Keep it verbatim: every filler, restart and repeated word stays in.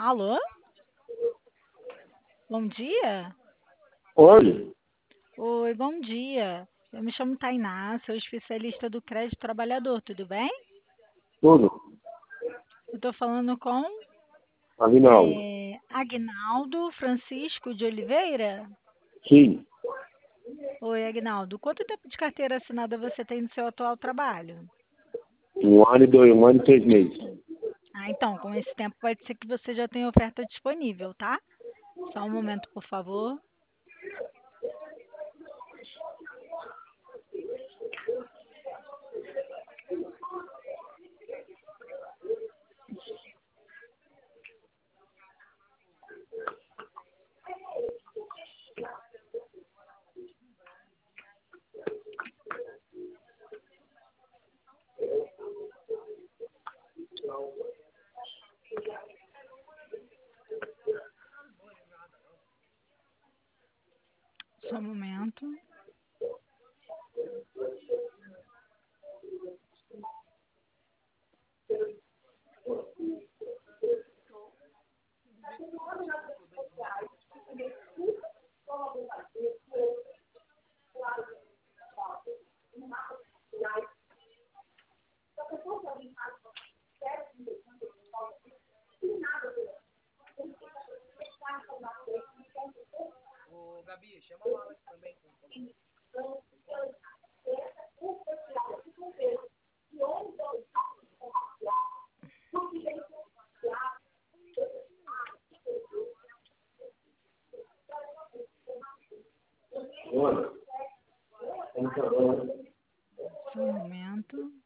Alô? Bom dia? Oi, Oi, bom dia. Eu me chamo Tainá, sou especialista do crédito trabalhador, tudo bem? tudo? Eu estou falando com Aguinaldo. é, Agnaldo Francisco de Oliveira. Sim, Oi, Agnaldo. Quanto tempo de carteira assinada você tem no seu atual trabalho? um ano e dois, um ano e três meses. Ah, então, com esse tempo pode ser que você já tenha oferta disponível, tá? Só um momento, por favor. Só um momento. Olha, como tá bom? Só um momento.